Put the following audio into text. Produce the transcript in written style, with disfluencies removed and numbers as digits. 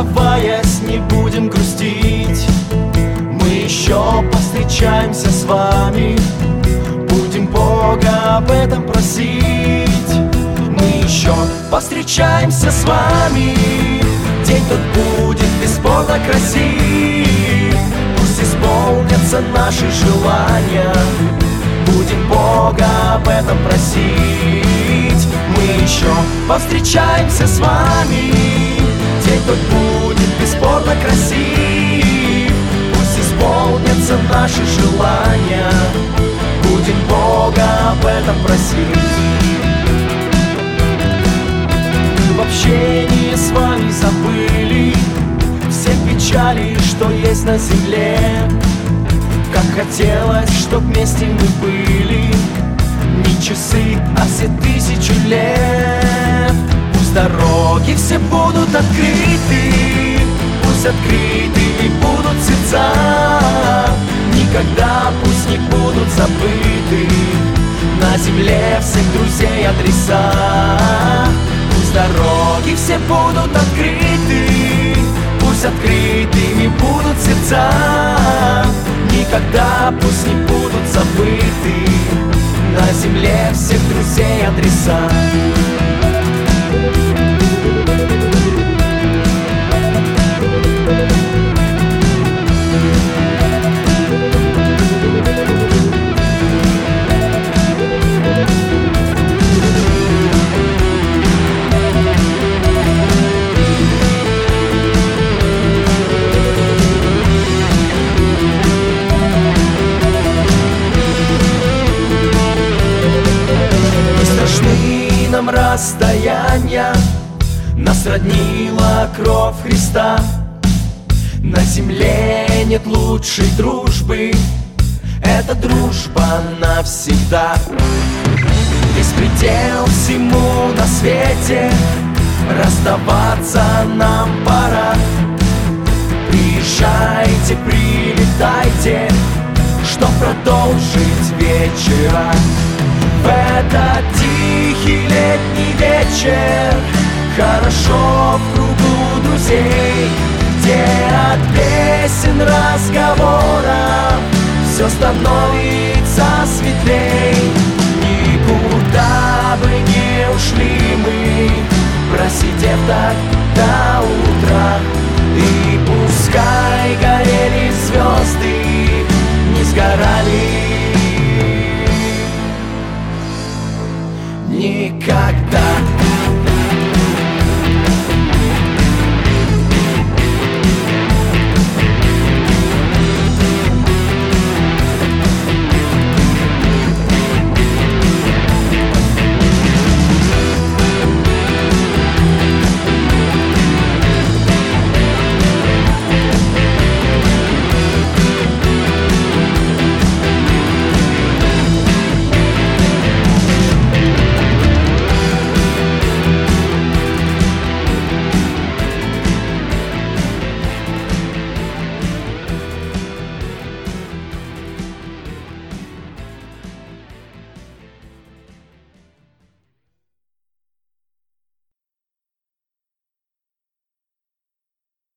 расставаясь, не будем грустить. Мы еще повстречаемся с вами, будем Бога об этом просить. Мы еще повстречаемся с вами, день тот будет бесспорно красив. Пусть исполнятся наши желания, будем Бога об этом просить. Мы еще повстречаемся с вами, день тот будет бесспорно красив. Пусть исполнятся наши желания, будем Бога об этом просить. В общении с вами забыли все печали, что есть на земле. Как хотелось, чтоб вместе мы были не часы, а все тысячи лет. Пусть дороги все будут открыты, пусть открыты будут сердца. Никогда пусть не будут забыты на земле всех друзей адреса. Пусть дороги все будут открыты, пусть открытыми будут сердца. Никогда пусть не будут забыты на земле всех друзей адреса. Нам расстояния, нас роднила кровь Христа. На земле нет лучшей дружбы, это дружба навсегда. Есть предел всему на свете, расставаться нам пора. Приезжайте, прилетайте, чтоб продолжить вечера. В этот тихий летний вечер хорошо в кругу друзей, где от песен, разговоров все становится светлее.